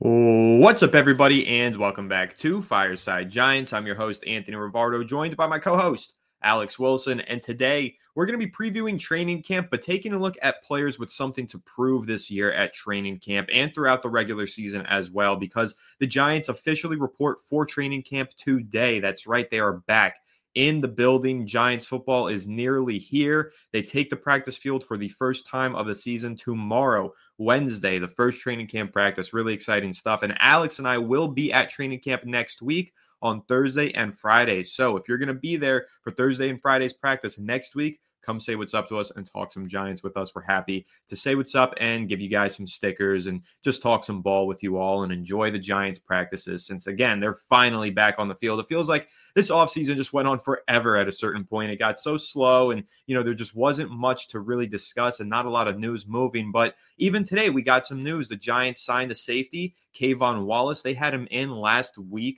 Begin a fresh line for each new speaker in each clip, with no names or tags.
What's up, everybody, and welcome back to Fireside Giants. I'm your host, Anthony Rivardo, joined by my co-host, Alex Wilson, and today we're going to be previewing training camp, but taking a look at players with something to prove this year at training camp and throughout the regular season as well, because the Giants officially report for training camp today. That's right, they are back in the building. Giants football is nearly here. They take the practice field for the first time of the season tomorrow, Wednesday, the first training camp practice. Really exciting stuff. And Alex and I will be at training camp next week on Thursday and Friday. So if you're going to be there for Thursday and Friday's practice next week, come say what's up to us and talk some Giants with us. We're happy to say what's up and give you guys some stickers and just talk some ball with you all and enjoy the Giants practices since, again, they're finally back on the field. It feels like this offseason just went on forever at a certain point. It got so slow and, there just wasn't much to really discuss and not a lot of news moving. But even today, we got some news. The Giants signed a safety, K'Von Wallace. They had him in last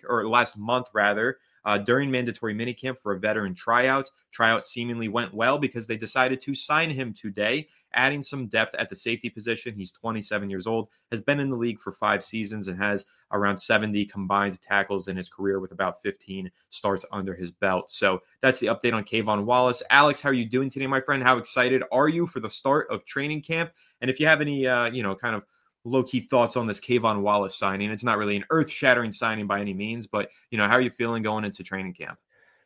month, during mandatory minicamp for a veteran tryout. Tryout seemingly went well because they decided to sign him today, adding some depth at the safety position. He's 27 years old, has been in the league for 5 seasons, and has around 70 combined tackles in his career with about 15 starts under his belt. So that's the update on K'Von Wallace. Alex, how are you doing today, my friend? How excited are you for the start of training camp? And if you have any, kind of low-key thoughts on this K'Von Wallace signing. It's not really an earth-shattering signing by any means, but, how are you feeling going into training camp?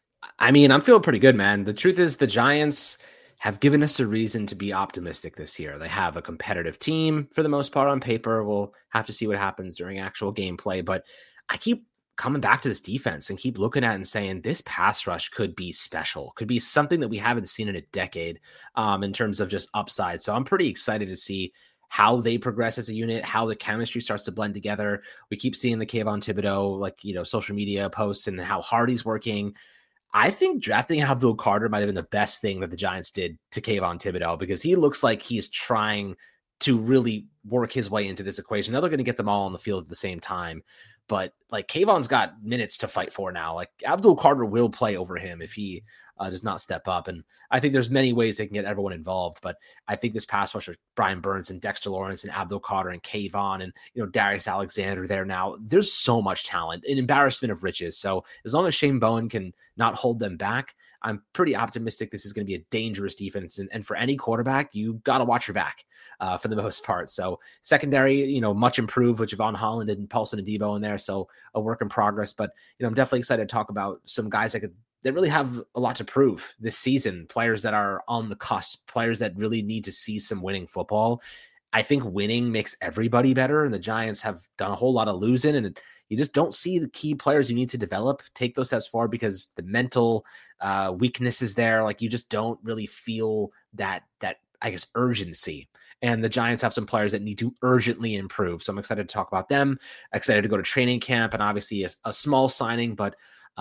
I mean, I'm feeling pretty good, man. The truth is the Giants have given us a reason to be optimistic this year. They have a competitive team for the most part on paper. We'll have to see what happens during actual gameplay, but I keep coming back to this defense and keep looking at it and saying this pass rush could be special, could be something that we haven't seen in a decade in terms of just upside. So I'm pretty excited to see how they progress as a unit, how the chemistry starts to blend together. We keep seeing the Kayvon Thibodeau, social media posts and how hard he's working. I think drafting Abdul Carter might have been the best thing that the Giants did to Kayvon Thibodeau because he looks like he's trying to really work his way into this equation. Now they're going to get them all on the field at the same time. But Kayvon's got minutes to fight for now. Abdul Carter will play over him if he does not step up. And I think there's many ways they can get everyone involved. But I think this pass rush with Brian Burns and Dexter Lawrence and Abdul Carter and Kayvon and Darius Alexander there now, there's so much talent, an embarrassment of riches. So as long as Shane Bowen can not hold them back, I'm pretty optimistic this is going to be a dangerous defense. And for any quarterback, you got to watch your back for the most part. So secondary, much improved with Javon Holland and Paulson Adebo in there. So a work in progress. But, I'm definitely excited to talk about some guys that really have a lot to prove this season, players that are on the cusp, players that really need to see some winning football. I think winning makes everybody better, and the Giants have done a whole lot of losing, and you just don't see the key players you need to develop take those steps forward because the mental weakness is there. You just don't really feel that I guess urgency. And the Giants have some players that need to urgently improve. So I'm excited to talk about them, excited to go to training camp, and obviously a small signing, but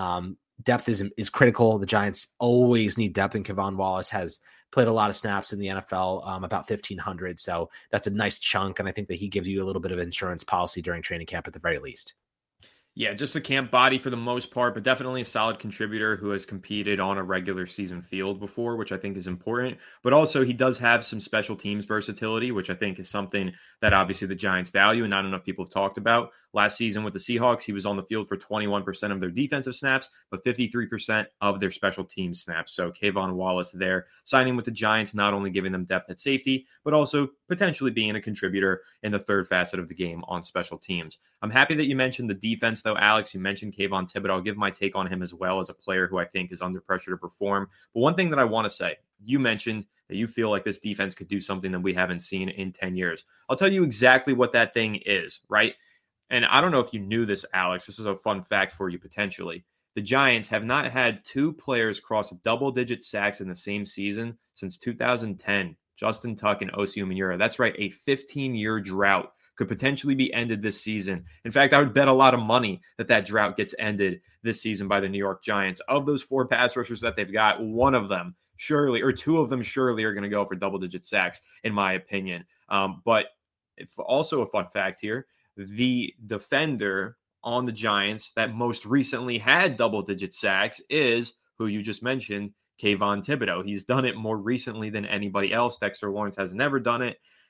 depth is critical. The Giants always need depth, and K'Von Wallace has played a lot of snaps in the NFL, about 1,500. So that's a nice chunk, and I think that he gives you a little bit of insurance policy during training camp at the very least.
Yeah, just a camp body for the most part, but definitely a solid contributor who has competed on a regular season field before, which I think is important. But also he does have some special teams versatility, which I think is something that obviously the Giants value and not enough people have talked about. Last season with the Seahawks, he was on the field for 21% of their defensive snaps, but 53% of their special team snaps. So K'Von Wallace there, signing with the Giants, not only giving them depth at safety, but also potentially being a contributor in the third facet of the game on special teams. I'm happy that you mentioned the defense, though, Alex. You mentioned Kayvon Thibodeau. I'll give my take on him as well as a player who I think is under pressure to perform. But one thing that I want to say, you mentioned that you feel like this defense could do something that we haven't seen in 10 years. I'll tell you exactly what that thing is, right? And I don't know if you knew this, Alex. This is a fun fact for you potentially. The Giants have not had 2 players cross double-digit sacks in the same season since 2010. Justin Tuck and Osi Umenyiora. That's right, a 15-year drought could potentially be ended this season. In fact, I would bet a lot of money that drought gets ended this season by the New York Giants. Of those 4 pass rushers that they've got, one of them surely, or 2 of them surely are going to go for double-digit sacks, in my opinion. But also a fun fact here, the defender on the Giants that most recently had double-digit sacks is who you just mentioned, Kayvon Thibodeau. He's done it more recently than anybody else. Dexter Lawrence has never done it.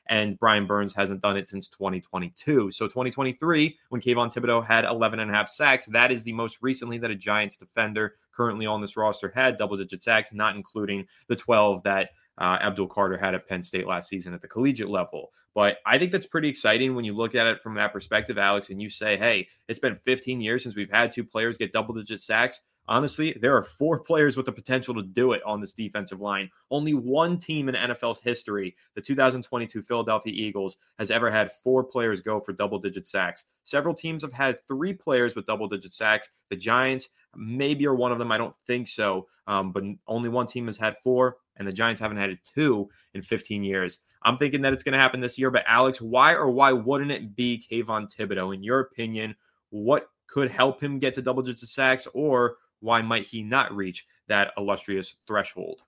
and Brian Burns hasn't done it since 2022. So 2023, when Kayvon Thibodeaux had 11.5 sacks, that is the most recently that a Giants defender currently on this roster had double-digit sacks, not including the 12 that Abdul Carter had at Penn State last season at the collegiate level. But I think that's pretty exciting when you look at it from that perspective, Alex, and you say, hey, it's been 15 years since we've had 2 players get double-digit sacks. Honestly, there are 4 players with the potential to do it on this defensive line. Only one team in NFL's history, the 2022 Philadelphia Eagles, has ever had 4 players go for double-digit sacks. Several teams have had 3 players with double-digit sacks. The Giants maybe are one of them. I don't think so. But only one team has had 4, and the Giants haven't had 2 in 15 years. I'm thinking that it's going to happen this year. But Alex, why or why wouldn't it be Kayvon Thibodeaux? In your opinion, what could help him get to double-digit sacks, or why might he not reach that illustrious threshold?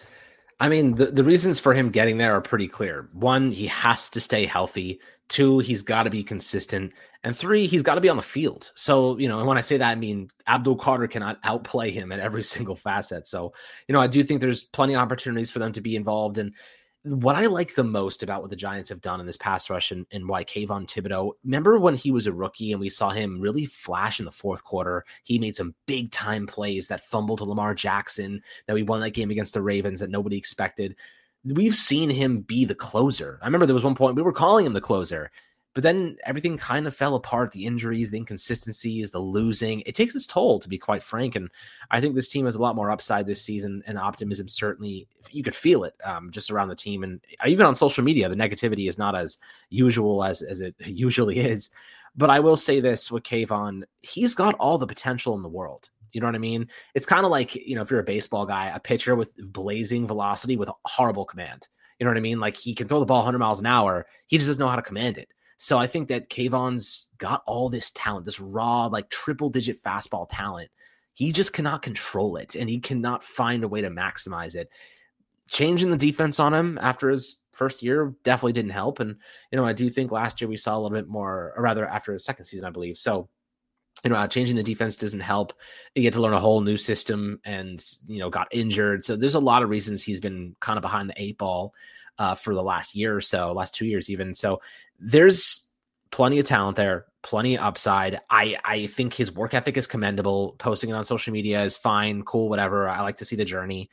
I mean, the reasons for him getting there are pretty clear. 1, he has to stay healthy. 2, he's got to be consistent. And 3, he's got to be on the field. So, and when I say that, I mean, Abdul Carter cannot outplay him at every single facet. So, I do think there's plenty of opportunities for them to be involved. And what I like the most about what the Giants have done in this pass rush and why Kayvon Thibodeaux, remember when he was a rookie and we saw him really flash in the fourth quarter? He made some big time plays, that fumble to Lamar Jackson, that we won that game against the Ravens that nobody expected. We've seen him be the closer. I remember there was one point we were calling him the closer, but then everything kind of fell apart. The injuries, the inconsistencies, the losing. It takes its toll, to be quite frank. And I think this team has a lot more upside this season, and optimism, certainly, you could feel it just around the team. And even on social media, the negativity is not as usual as it usually is. But I will say this with Kayvon, he's got all the potential in the world. You know what I mean? It's kind of like, if you're a baseball guy, a pitcher with blazing velocity with horrible command. You know what I mean? Like, he can throw the ball 100 miles an hour. He just doesn't know how to command it. So I think that Kayvon's got all this talent, this raw, like triple-digit fastball talent. He just cannot control it, and he cannot find a way to maximize it. Changing the defense on him after his first year definitely didn't help. And, I do think last year we saw a little bit more, or rather after his second season, I believe. So, changing the defense doesn't help. You get to learn a whole new system and, got injured. So there's a lot of reasons he's been kind of behind the 8 ball for the last year or so, last 2 years even. So there's plenty of talent there, plenty of upside. I think his work ethic is commendable. Posting it on social media is fine, cool, whatever. I like to see the journey.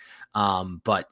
But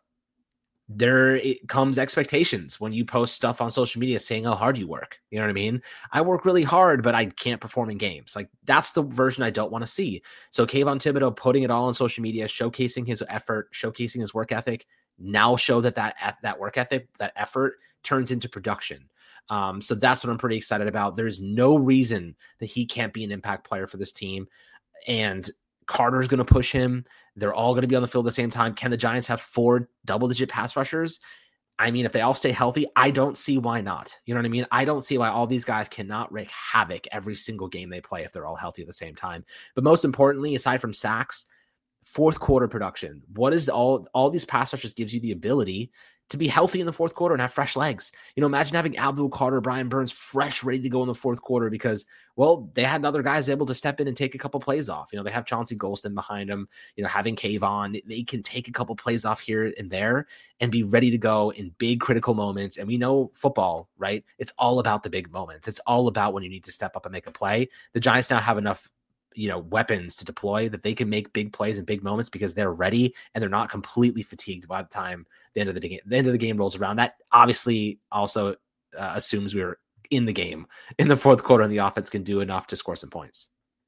there it comes expectations when you post stuff on social media saying how hard you work. You know what I mean? I work really hard, but I can't perform in games. Like, that's the version I don't want to see. So Kayvon Thibodeaux putting it all on social media, showcasing his effort, showcasing his work ethic, now show that work ethic, that effort turns into production. So that's what I'm pretty excited about. There's no reason that he can't be an impact player for this team. And Carter's going to push him. They're all going to be on the field at the same time. Can the Giants have 4 double-digit pass rushers? I mean, if they all stay healthy, I don't see why not. You know what I mean? I don't see why all these guys cannot wreak havoc every single game they play if they're all healthy at the same time. But most importantly, aside from sacks, fourth quarter production. What is all these pass rushers gives you the ability to be healthy in the fourth quarter and have fresh legs. Imagine having Abdul Carter, Brian Burns fresh, ready to go in the fourth quarter because, well, they had other guys able to step in and take a couple plays off. They have Chauncey Golston behind them, having Kayvon, they can take a couple plays off here and there and be ready to go in big critical moments. And we know football, right? It's all about the big moments. It's all about when you need to step up and make a play. The Giants now have enough weapons to deploy that they can make big plays in big moments because they're ready and they're not completely fatigued by the time the end of the game rolls around. That obviously also assumes we're in the game in the fourth quarter and the offense can do enough to score some points.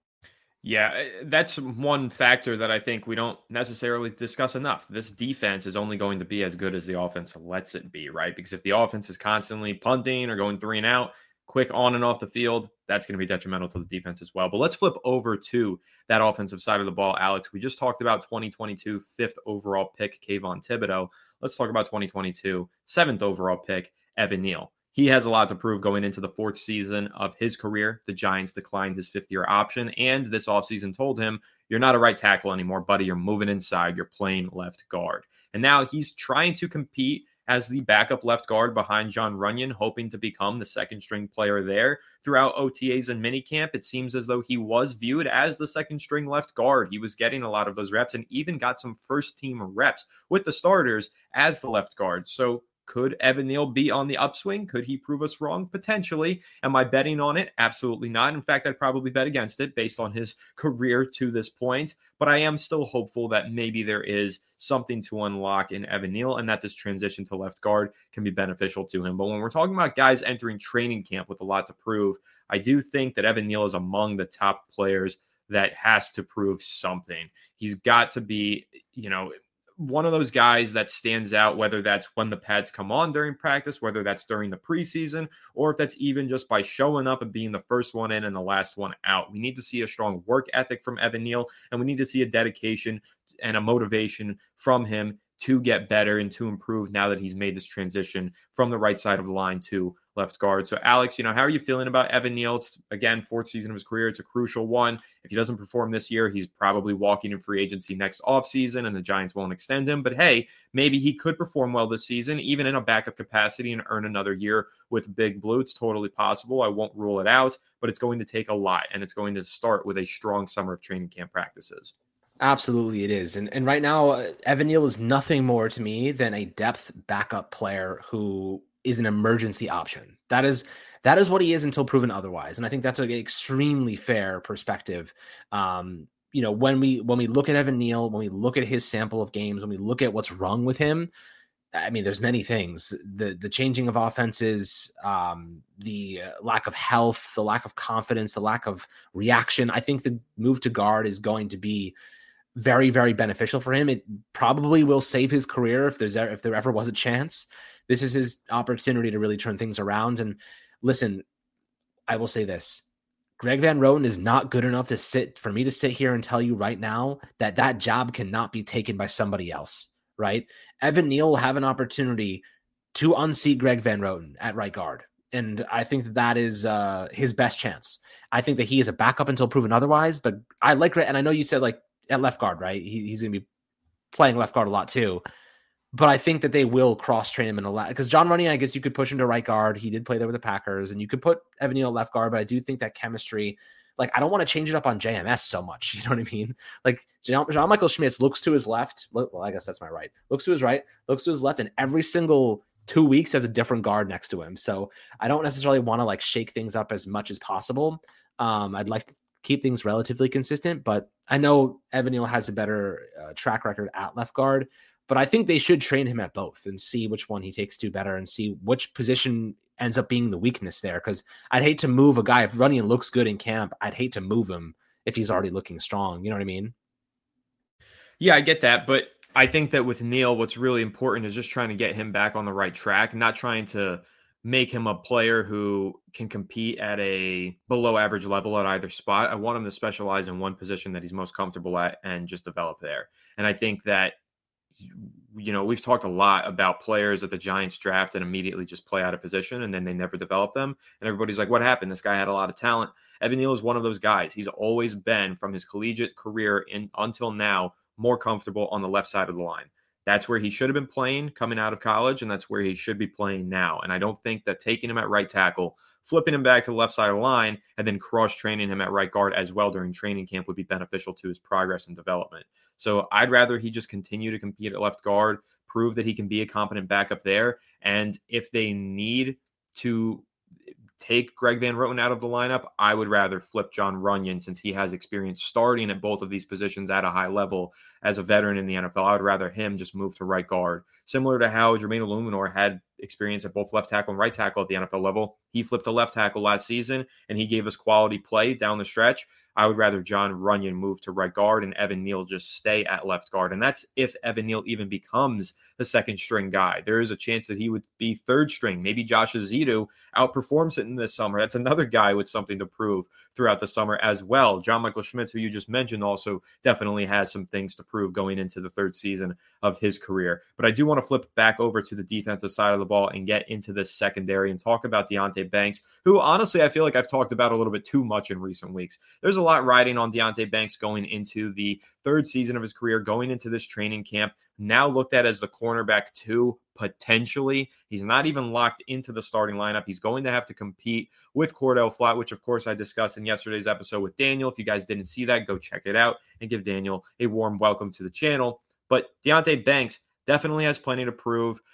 Yeah, that's one factor that I think we don't necessarily discuss enough. This defense is only going to be as good as the offense lets it be, right? Because if the offense is constantly punting or going 3 and out, quick on and off the field, that's going to be detrimental to the defense as well. But let's flip over to that offensive side of the ball, Alex. We just talked about 2022 5th overall pick, Kayvon Thibodeaux. Let's talk about 2022 7th overall pick, Evan Neal. He has a lot to prove going into the 4th season of his career. The Giants declined his 5th-year option, and this offseason told him, you're not a right tackle anymore, buddy. You're moving inside. You're playing left guard. And now he's trying to compete as the backup left guard behind Jon Runyan, hoping to become the second-string player there. Throughout OTAs and minicamp, it seems as though he was viewed as the second-string left guard. He was getting a lot of those reps and even got some first-team reps with the starters as the left guard. So Could Evan Neal be on the upswing? Could he prove us wrong? Potentially. Am I betting on it? Absolutely not. In fact, I'd probably bet against it based on his career to this point. But I am still hopeful that maybe there is something to unlock in Evan Neal and that this transition to left guard can be beneficial to him. But when we're talking about guys entering training camp with a lot to prove, I do think that Evan Neal is among the top players that has to prove something. He's got to be, one of those guys that stands out, whether that's when the pads come on during practice, whether that's during the preseason, or if that's even just by showing up and being the first one in and the last one out. We need to see a strong work ethic from Evan Neal, and we need to see a dedication and a motivation from him to get better and to improve now that he's made this transition from the right side of the line to left guard. So Alex, how are you feeling about Evan Neal? It's, again, fourth season of his career. It's a crucial one. If he doesn't perform this year, he's probably walking in free agency next offseason and the Giants won't extend him. But hey, maybe he could perform well this season, even in a backup capacity, and earn another year with Big Blue. It's totally possible. I won't rule it out, but it's going to take a lot, and it's going to start with a strong summer of training camp practices.
Absolutely it is. And right now, Evan Neal is nothing more to me than a depth backup player who is an emergency option. That is what he is until proven otherwise. And I think that's an extremely fair perspective. When we look at Evan Neal, when we look at his sample of games, when we look at what's wrong with him, I mean, there's many things. The changing of offenses, the lack of health, the lack of confidence, the lack of reaction. I think the move to guard is going to be very, very beneficial for him. It probably will save his career if there ever was a chance. This is his opportunity to really turn things around. And listen, I will say this. Greg Van Roten is not good enough for me to sit here and tell you right now that job cannot be taken by somebody else, right? Evan Neal will have an opportunity to unseat Greg Van Roten at right guard. And I think that is his best chance. I think that he is a backup until proven otherwise, but I like it. And I know you said like at left guard, right? He's going to be playing left guard a lot too. But I think that they will cross-train him in a lot. Because Jon Runyan, I guess you could push him to right guard. He did play there with the Packers. And you could put Evan Neal at left guard. But I do think that chemistry, like, I don't want to change it up on JMS so much. You know what I mean? Like, John Michael Schmitz looks to his left. Well, I guess that's my right. Looks to his right, looks to his left. And every single 2 weeks has a different guard next to him. So I don't necessarily want to, like, shake things up as much as possible. I'd like to keep things relatively consistent. But I know Evan Neal has a better track record at left guard. But I think they should train him at both and see which one he takes to better and see which position ends up being the weakness there. Because I'd hate to move a guy. If Runyan looks good in camp, I'd hate to move him if he's already looking strong. You know what I mean?
Yeah, I get that. But I think that with Neal, what's really important is just trying to get him back on the right track, not trying to make him a player who can compete at a below average level at either spot. I want him to specialize in one position that he's most comfortable at and just develop there. And I think that, we've talked a lot about players that the Giants draft and immediately just play out of position and then they never develop them. And everybody's like, what happened? This guy had a lot of talent. Evan Neal is one of those guys. He's always been, from his collegiate career until now, more comfortable on the left side of the line. That's where he should have been playing coming out of college, and that's where he should be playing now. And I don't think that taking him at right tackle, flipping him back to the left side of the line, and then cross-training him at right guard as well during training camp would be beneficial to his progress and development. So I'd rather he just continue to compete at left guard, prove that he can be a competent backup there. And if they need to take Greg Van Roten out of the lineup, I would rather flip Jon Runyan, since he has experience starting at both of these positions at a high level as a veteran in the NFL. I would rather him just move to right guard. Similar to how Jermaine Illuminor had experience at both left tackle and right tackle at the NFL level. He flipped to left tackle last season, and he gave us quality play down the stretch. I would rather Jon Runyan move to right guard and Evan Neal just stay at left guard. And that's if Evan Neal even becomes the second string guy. There is a chance that he would be third string. Maybe Josh Ezeudu outperforms it in this summer. That's another guy with something to prove throughout the summer as well. John Michael Schmitz, who you just mentioned, also definitely has some things to prove going into the third season of his career. But I do want to flip back over to the defensive side of the ball and get into this secondary and talk about Deonte Banks, who honestly I feel like I've talked about a little bit too much in recent weeks. There's a lot riding on Deonte Banks going into the third season of his career, going into this training camp, now looked at as the cornerback 2, potentially. He's not even locked into the starting lineup. He's going to have to compete with Cordell Flott, which of course I discussed in yesterday's episode with Daniel. If you guys didn't see that, go check it out and give Daniel a warm welcome to the channel. But Deonte Banks definitely has plenty to prove.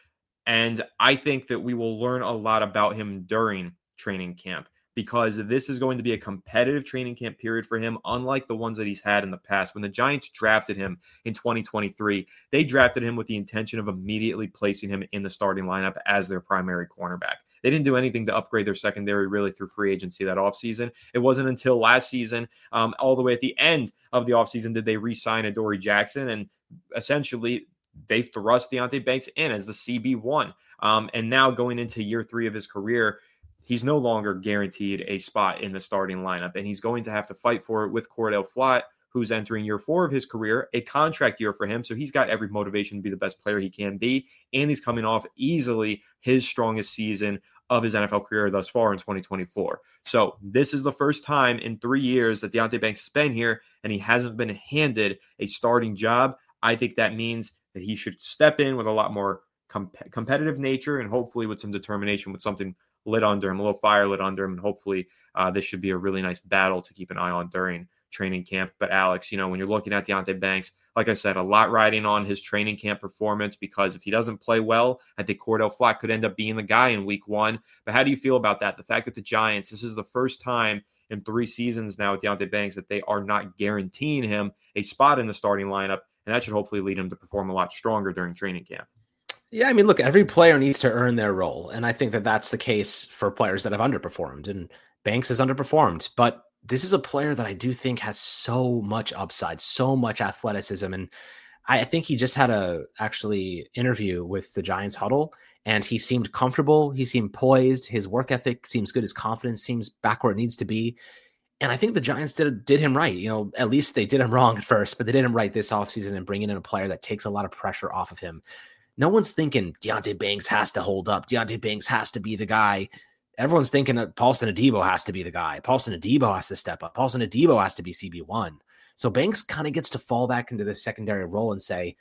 And I think that we will learn a lot about him during training camp, because this is going to be a competitive training camp period for him, unlike the ones that he's had in the past. When the Giants drafted him in 2023, they drafted him with the intention of immediately placing him in the starting lineup as their primary cornerback. They didn't do anything to upgrade their secondary really through free agency that offseason. It wasn't until last season, all the way at the end of the offseason, did they re-sign Adoree Jackson, and essentially they thrust Deonte Banks in as the CB1. And now going into year 3 of his career, he's no longer guaranteed a spot in the starting lineup, and he's going to have to fight for it with Cordell Flott, who's entering year 4 of his career, a contract year for him. So he's got every motivation to be the best player he can be. And he's coming off easily his strongest season of his NFL career thus far in 2024. So this is the first time in 3 years that Deonte Banks has been here, and he hasn't been handed a starting job. I think that means that he should step in with a lot more competitive nature, and hopefully with some determination, with something lit under him, a little fire lit under him. And hopefully this should be a really nice battle to keep an eye on during training camp. But Alex, when you're looking at Deonte Banks, like I said, a lot riding on his training camp performance, because if he doesn't play well, I think Cordell Flott could end up being the guy in week 1. But how do you feel about that? The fact that the Giants, this is the first time in 3 seasons now with Deonte Banks that they are not guaranteeing him a spot in the starting lineup. And that should hopefully lead him to perform a lot stronger during training camp.
Yeah, I mean, look, every player needs to earn their role. And I think that that's the case for players that have underperformed. And Banks has underperformed. But this is a player that I do think has so much upside, so much athleticism. And I think he just had a actually interview with the Giants huddle, and he seemed comfortable. He seemed poised. His work ethic seems good. His confidence seems back where it needs to be. And I think the Giants did him right. At least they did him wrong at first, but they did him right this offseason and bringing in a player that takes a lot of pressure off of him. No one's thinking Deonte Banks has to hold up. Deonte Banks has to be the guy. Everyone's thinking that Paulson Adebo has to be the guy. Paulson Adebo has to step up. Paulson Adebo has to be CB1. So Banks kind of gets to fall back into this secondary role and say,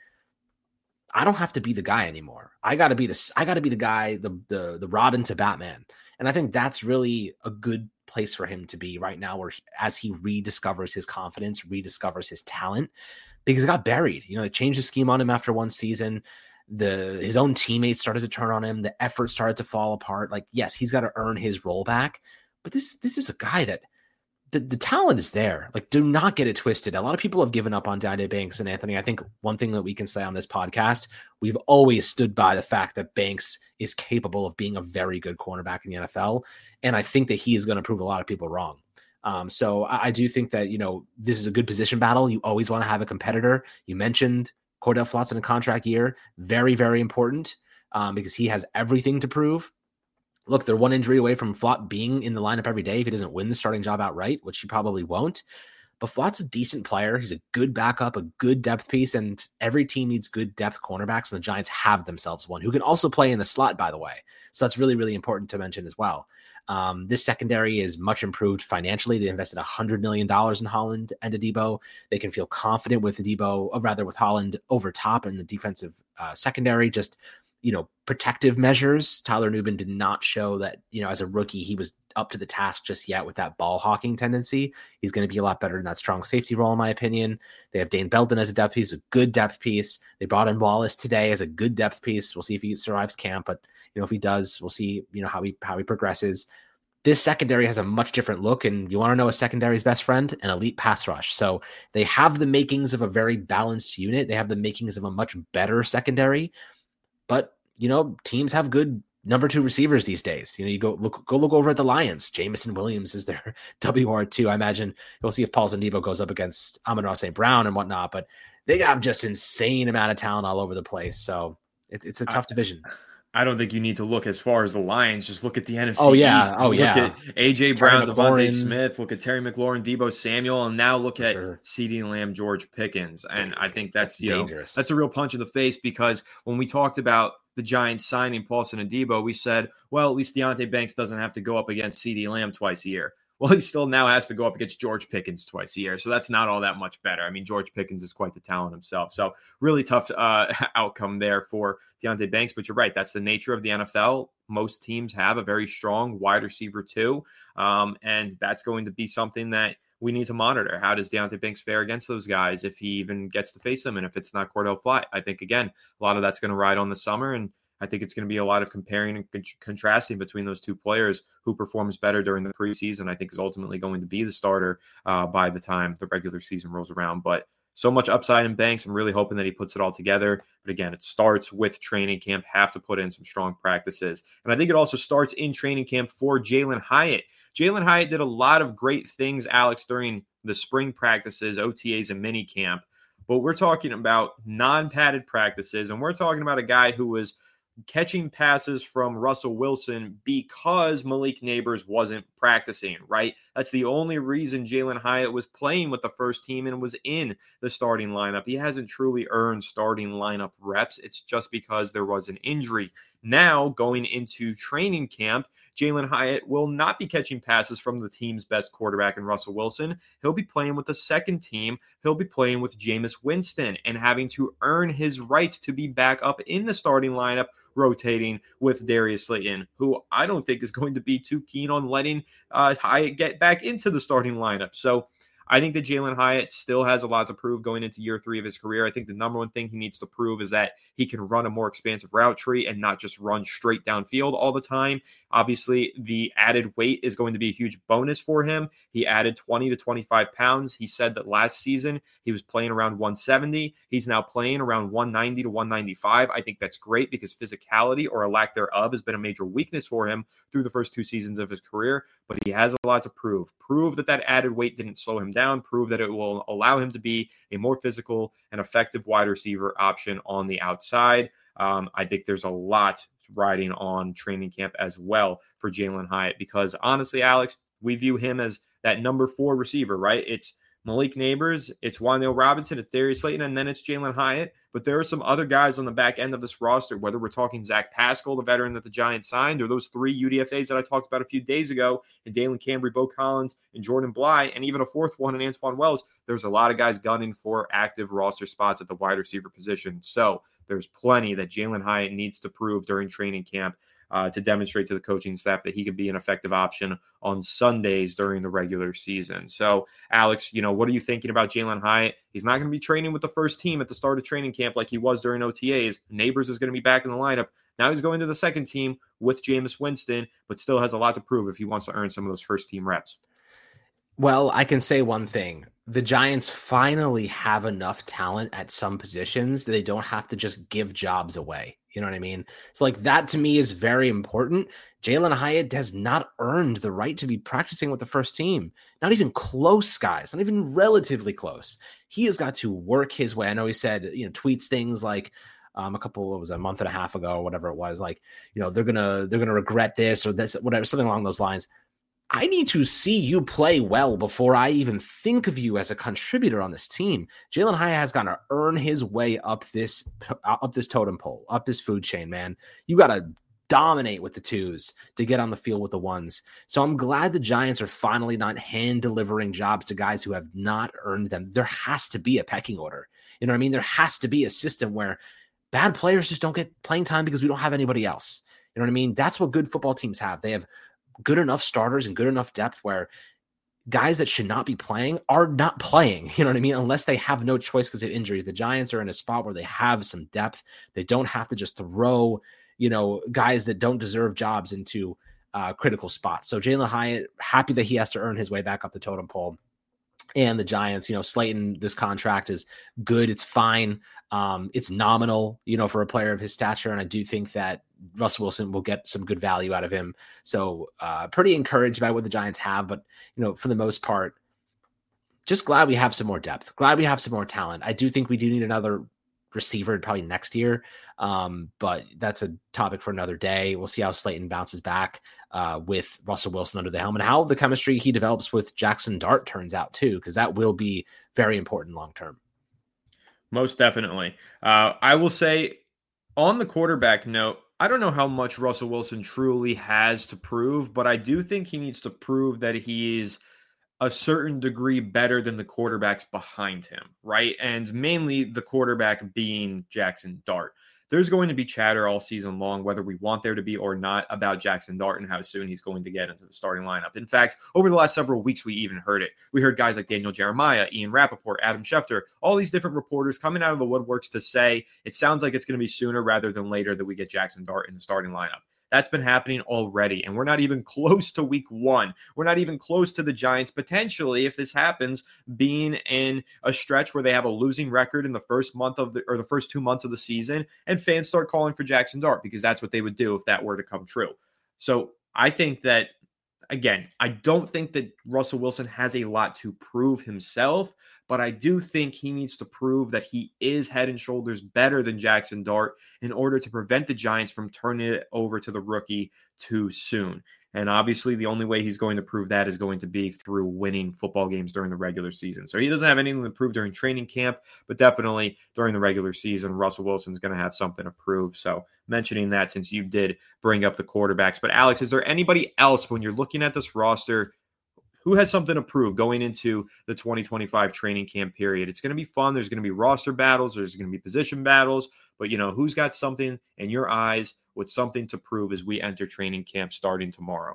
I don't have to be the guy anymore. I got to be the guy, the Robin to Batman. And I think that's really a good place for him to be right now, where as he rediscovers his confidence, rediscovers his talent, because he got buried. They changed the scheme on him after one season. His own teammates started to turn on him. The effort started to fall apart. Like, yes, he's got to earn his role back, but this is a guy that the talent is there. Like, do not get it twisted. A lot of people have given up on Deonte Banks, and Anthony, I think one thing that we can say on this podcast, we've always stood by the fact that Banks is capable of being a very good cornerback in the NFL. And I think that he is going to prove a lot of people wrong. So I do think that, this is a good position battle. You always want to have a competitor. You mentioned Cordell Flott's in a contract year. Very, very important because he has everything to prove. Look, they're one injury away from Flott being in the lineup every day if he doesn't win the starting job outright, which he probably won't. But Flott's a decent player. He's a good backup, a good depth piece, and every team needs good depth cornerbacks, and the Giants have themselves one who can also play in the slot, by the way. So that's really, really important to mention as well. This secondary is much improved financially. They invested $100 million in Holland and Adebo. They can feel confident with with Holland over top in the defensive secondary. Just, protective measures. Tyler Nubin did not show that, as a rookie, he was up to the task just yet with that ball hawking tendency. He's going to be a lot better in that strong safety role, in my opinion. They have Dane Belton as a depth piece, a good depth piece. They brought in Wallace today as a good depth piece. We'll see if he survives camp, but if he does, we'll see, how he progresses. This secondary has a much different look, and you want to know a secondary's best friend? An elite pass rush. So they have the makings of a very balanced unit. They have the makings of a much better secondary, but teams have good number 2 receivers these days. You go look over at the Lions. Jameson Williams is their WR2. I imagine we'll see if Paulson Adebo goes up against Amon-Ra St. Brown and whatnot, but they have just insane amount of talent all over the place. So it's a tough division.
I don't think you need to look as far as the Lions. Just look at the NFC East.
Look
at A.J. Brown, Devontae Smith. Look at Terry McLaurin, Deebo Samuel, and now look at CeeDee Lamb, George Pickens. And I think that's dangerous. That's a real punch in the face, because when we talked about the Giants signing Paulson Adebo, we said, well, at least Deonte Banks doesn't have to go up against CeeDee Lamb twice a year. Well, he still now has to go up against George Pickens twice a year. So that's not all that much better. I mean, George Pickens is quite the talent himself. So really tough outcome there for Deonte Banks. But you're right. That's the nature of the NFL. Most teams have a very strong wide receiver too. And that's going to be something that we need to monitor. How does Deonte Banks fare against those guys if he even gets to face them? And if it's not Cordell Flott, I think, again, a lot of that's going to ride on the summer. And I think it's going to be a lot of comparing and contrasting between those two players. Who performs better during the preseason, I think, is ultimately going to be the starter by the time the regular season rolls around. But so much upside in Banks. I'm really hoping that he puts it all together. But again, it starts with training camp. Have to put in some strong practices. And I think it also starts in training camp for Jalin Hyatt. Jalin Hyatt did a lot of great things, Alex, during the spring practices, OTAs, and mini camp. But we're talking about non-padded practices, and we're talking about a guy who was catching passes from Russell Wilson because Malik Nabers wasn't practicing, right? That's the only reason Jalin Hyatt was playing with the first team and was in the starting lineup. He hasn't truly earned starting lineup reps. It's just because there was an injury. Now, going into training camp, Jalin Hyatt will not be catching passes from the team's best quarterback in Russell Wilson. He'll be playing with the second team. He'll be playing with Jameis Winston and having to earn his right to be back up in the starting lineup, rotating with Darius Slayton, who I don't think is going to be too keen on letting Hyatt get back into the starting lineup. So I think that Jalin Hyatt still has a lot to prove going into year 3 of his career. I think the number one thing he needs to prove is that he can run a more expansive route tree and not just run straight downfield all the time. Obviously, the added weight is going to be a huge bonus for him. He added 20 to 25 pounds. He said that last season he was playing around 170. He's now playing around 190 to 195. I think that's great because physicality or a lack thereof has been a major weakness for him through the first 2 seasons of his career. But he has a lot to prove. Prove that added weight didn't slow him down. Prove that it will allow him to be a more physical and effective wide receiver option on the outside. I think there's a lot riding on training camp as well for Jalin Hyatt because honestly, Alex, we view him as that number 4 receiver, right? It's Malik Nabers, it's Wan'Dale Robinson, it's Darius Slayton, and then it's Jalin Hyatt. But there are some other guys on the back end of this roster, whether we're talking Zach Pascal, the veteran that the Giants signed, or those 3 UDFAs that I talked about a few days ago, and Dalen Cambry, Bo Collins, and Jordan Bly, and even a 4th one in Antoine Wells. There's a lot of guys gunning for active roster spots at the wide receiver position. So there's plenty that Jalin Hyatt needs to prove during training camp to demonstrate to the coaching staff that he could be an effective option on Sundays during the regular season. So, Alex, what are you thinking about Jalin Hyatt? He's not going to be training with the first team at the start of training camp like he was during OTAs. Nabers is going to be back in the lineup. Now he's going to the second team with Jameis Winston, but still has a lot to prove if he wants to earn some of those first team reps.
Well, I can say one thing. The Giants finally have enough talent at some positions that they don't have to just give jobs away. You know what I mean? So that to me is very important. Jalin Hyatt has not earned the right to be practicing with the first team. Not even close, guys. Not even relatively close. He has got to work his way. I know he said, tweets things like a month and a half ago or whatever it was, they're gonna regret this or this, whatever, something along those lines. I need to see you play well before I even think of you as a contributor on this team. Jalin Hyatt has got to earn his way up this totem pole, up this food chain, man. You got to dominate with the 2s to get on the field with the 1s. So I'm glad the Giants are finally not hand delivering jobs to guys who have not earned them. There has to be a pecking order. You know what I mean? There has to be a system where bad players just don't get playing time because we don't have anybody else. You know what I mean? That's what good football teams have. They have good enough starters and good enough depth where guys that should not be playing are not playing, you know what I mean? Unless they have no choice because of injuries. The Giants are in a spot where they have some depth. They don't have to just throw, guys that don't deserve jobs into critical spots. So Jalin Hyatt, happy that he has to earn his way back up the totem pole. And the Giants, Slayton, this contract is good. It's fine. It's nominal, for a player of his stature. And I do think that Russell Wilson will get some good value out of him. So pretty encouraged by what the Giants have. But, for the most part, just glad we have some more depth. Glad we have some more talent. I do think we do need another receiver probably next year. But that's a topic for another day. We'll see how Slayton bounces back with Russell Wilson under the helm and how the chemistry he develops with Jackson Dart turns out too, because that will be very important long-term.
Most definitely. I will say on the quarterback note, I don't know how much Russell Wilson truly has to prove, but I do think he needs to prove that he is a certain degree better than the quarterbacks behind him, right? And mainly the quarterback being Jackson Dart. there's going to be chatter all season long, whether we want there to be or not, about Jackson Dart and how soon he's going to get into the starting lineup. In fact, over the last several weeks, we even heard it. We heard guys like Daniel Jeremiah, Ian Rappaport, Adam Schefter, all these different reporters coming out of the woodworks to say it sounds like it's going to be sooner rather than later that we get Jackson Dart in the starting lineup. That's been happening already, and we're not even close to week 1. We're not even close to the Giants potentially, if this happens, being in a stretch where they have a losing record in the first the first 2 months of the season, and fans start calling for Jackson Dart because that's what they would do if that were to come true. So I think that, again, I don't think that Russell Wilson has a lot to prove himself, but I do think he needs to prove that he is head and shoulders better than Jackson Dart in order to prevent the Giants from turning it over to the rookie too soon. And obviously, the only way he's going to prove that is going to be through winning football games during the regular season. So he doesn't have anything to prove during training camp, but definitely during the regular season, Russell Wilson's going to have something to prove. So mentioning that since you did bring up the quarterbacks. But Alex, is there anybody else when you're looking at this roster who has something to prove going into the 2025 training camp period? It's going to be fun. There's going to be roster battles. There's going to be position battles. But, who's got something in your eyes with something to prove as we enter training camp starting tomorrow?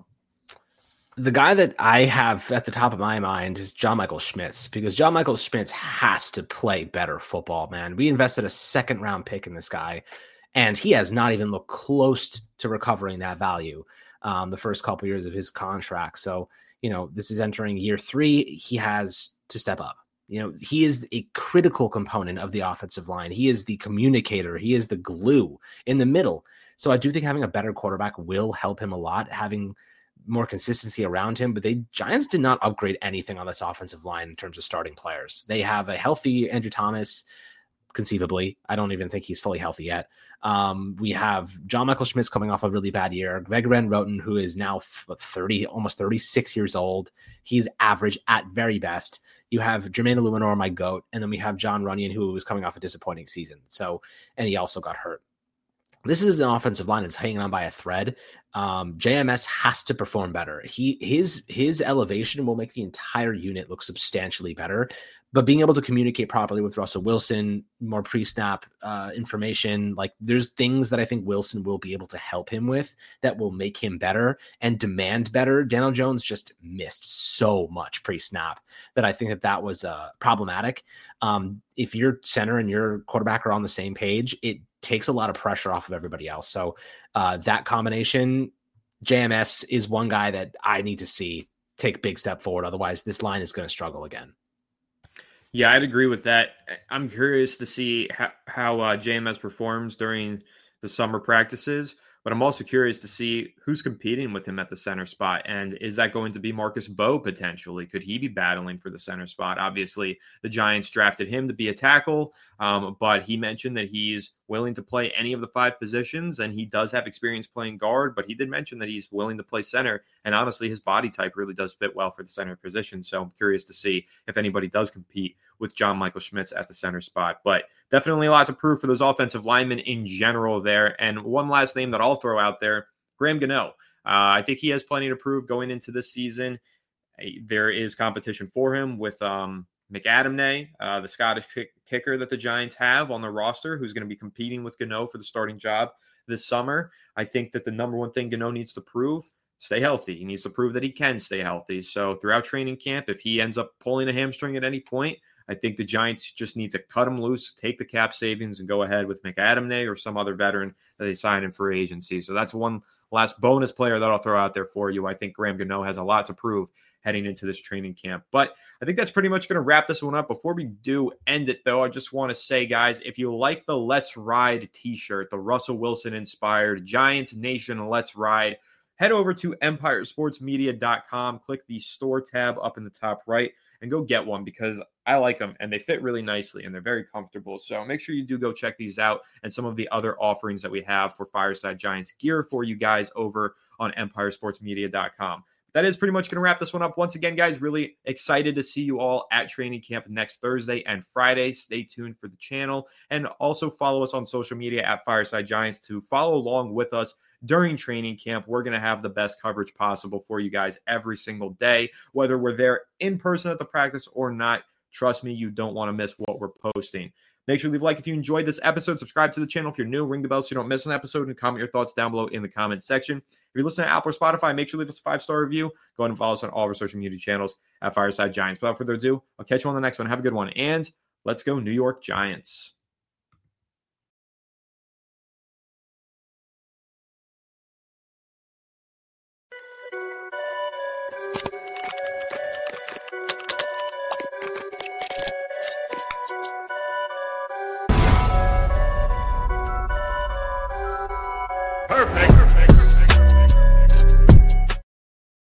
The guy that I have at the top of my mind is John Michael Schmitz, because John Michael Schmitz has to play better football, man. We invested a second-round pick in this guy, and he has not even looked close to recovering that value the first couple years of his contract. So, this is entering year 3. He has to step up. He is a critical component of the offensive line. He is the communicator. He is the glue in the middle. So I do think having a better quarterback will help him a lot, having more consistency around him. But the Giants did not upgrade anything on this offensive line in terms of starting players. They have a healthy Andrew Thomas, conceivably. I don't even think he's fully healthy yet. We have John Michael Schmitz coming off a really bad year. Greg Van Roten, who is now 30, almost 36 years old. He's average at very best. You have Jermaine Illuminor, my GOAT, and then we have John Runyon, who was coming off a disappointing season. And he also got hurt. This is an offensive line that's hanging on by a thread. JMS has to perform better. His elevation will make the entire unit look substantially better. But being able to communicate properly with Russell Wilson, more pre-snap information, like there's things that I think Wilson will be able to help him with that will make him better and demand better. Daniel Jones just missed so much pre-snap that I think that was problematic. If your center and your quarterback are on the same page, it takes a lot of pressure off of everybody else. So that combination, JMS is one guy that I need to see take a big step forward. Otherwise, this line is going to struggle again.
Yeah, I'd agree with that. I'm curious to see how JMS performs during the summer practices, but I'm also curious to see who's competing with him at the center spot. And is that going to be Marcus Bowe potentially? Could he be battling for the center spot? Obviously, the Giants drafted him to be a tackle, but he mentioned that he's willing to play any of the 5 positions, and he does have experience playing guard, but he did mention that he's willing to play center, and honestly, his body type really does fit well for the center position, so I'm curious to see if anybody does compete with John Michael Schmitz at the center spot, but definitely a lot to prove for those offensive linemen in general there, and one last name that I'll throw out there, Graham Gano. I think he has plenty to prove going into this season. There is competition for him with McAdamney, the Scottish kicker that the Giants have on the roster, who's going to be competing with Gano for the starting job this summer. I think that the number one thing Gano needs to prove, stay healthy. He needs to prove that he can stay healthy. So throughout training camp, if he ends up pulling a hamstring at any point, I think the Giants just need to cut him loose, take the cap savings, and go ahead with McAdamney or some other veteran that they sign in for agency. So that's one last bonus player that I'll throw out there for you. I think Graham Gano has a lot to prove heading into this training camp. But I think that's pretty much going to wrap this one up. Before we do end it, though, I just want to say, guys, if you like the Let's Ride t-shirt, the Russell Wilson-inspired Giants Nation Let's Ride, head over to empiresportsmedia.com, click the store tab up in the top right, and go get one because I like them, and they fit really nicely, and they're very comfortable. So make sure you do go check these out and some of the other offerings that we have for Fireside Giants gear for you guys over on empiresportsmedia.com. That is pretty much going to wrap this one up. Once again, guys, really excited to see you all at training camp next Thursday and Friday. Stay tuned for the channel, and also follow us on social media at Fireside Giants to follow along with us during training camp. We're going to have the best coverage possible for you guys every single day, whether we're there in person at the practice or not. Trust me, you don't want to miss what we're posting. Make sure to leave a like if you enjoyed this episode. Subscribe to the channel if you're new. Ring the bell so you don't miss an episode, and comment your thoughts down below in the comment section. If you're listening to Apple or Spotify, make sure to leave us a 5-star review. Go ahead and follow us on all of our social media channels at Fireside Giants. Without further ado, I'll catch you on the next one. Have a good one, and let's go New York Giants.
Perfect.